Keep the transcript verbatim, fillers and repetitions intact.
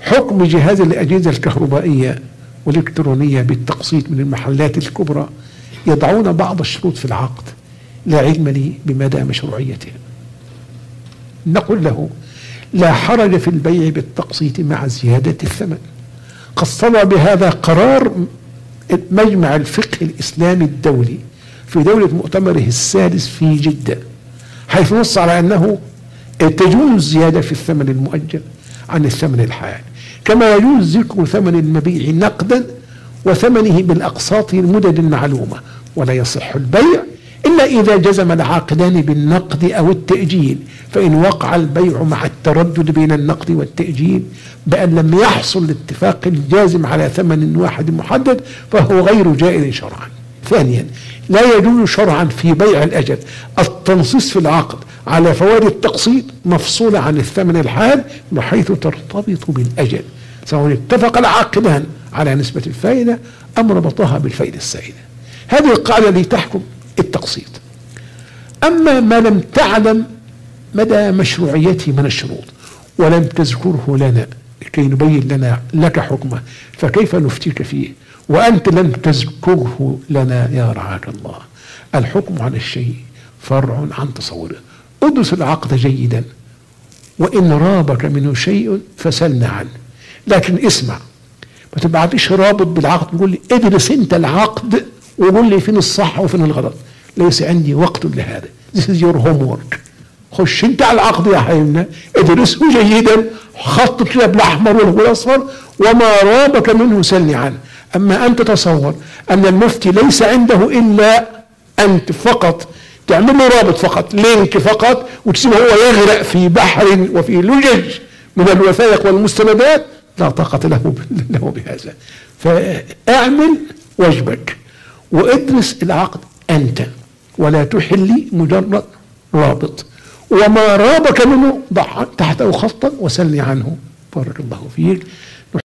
حكم جهاز الأجهزة الكهربائية والإلكترونية بالتقسيط من المحلات الكبرى يضعون بعض الشروط في العقد لا علم لي بمدى مشروعيتها. نقول له لا حرج في البيع بالتقسيط مع زيادة الثمن. قد صدر بهذا قرار مجمع الفقه الإسلامي الدولي في دولة مؤتمره السادس في جدة، حيث نص على أنه تجوز الزيادة في الثمن المؤجل عن الثمن الحال، كما يجوز ذكر ثمن المبيع نقدا وثمنه بالأقساط المدد المعلومة، ولا يصح البيع إلا إذا جزم العاقدان بالنقد أو التأجيل، فإن وقع البيع مع التردد بين النقد والتأجيل بأن لم يحصل الاتفاق الجازم على ثمن واحد محدد فهو غير جائز شرعا. ثانيا، لا يجوز شرعا في بيع الأجل التنصيص في العقد على فوائد التقسيط مفصولة عن الثمن الحال بحيث ترتبط بالأجل، سواء اتفق العاقدان على نسبة الفائدة أم ربطها بالفائدة السائدة. هذه القاعدة التي تحكم التقسيط. أما ما لم تعلم مدى مشروعيته من الشروط ولم تذكره لنا كي نبين لنا لك حكمه، فكيف نفتيك فيه وأنت لم تذكره لنا يا رعاك الله؟ الحكم على الشيء فرع عن تصوره. ادرس العقد جيدا، وإن رابك منه شيء فسلنا عنه، لكن اسمع، ما تبعتش رابط بالعقد تقول لي ادرس انت العقد وقول لي فين الصح وفين الغلط. ليس عندي وقت لهذا. This is your homework. خش انت على العقد يا حبيبنا، ادرسه جيدا، خط كده بالاحمر والاصفر، وما رابك منه سلني عنه. اما انت تصور ان المفتي ليس عنده الا انت فقط تعمل له رابط فقط، لينك فقط، وتسيبه هو يغرق في بحر وفي لجج من الوثائق والمستندات، لا طاقة له له بهذا. فاعمل واجبك وادرس العقد انت، ولا تحلي مجرد رابط، وما رابك منه ضع تحته خطا وسلني عنه. بارك الله فيك.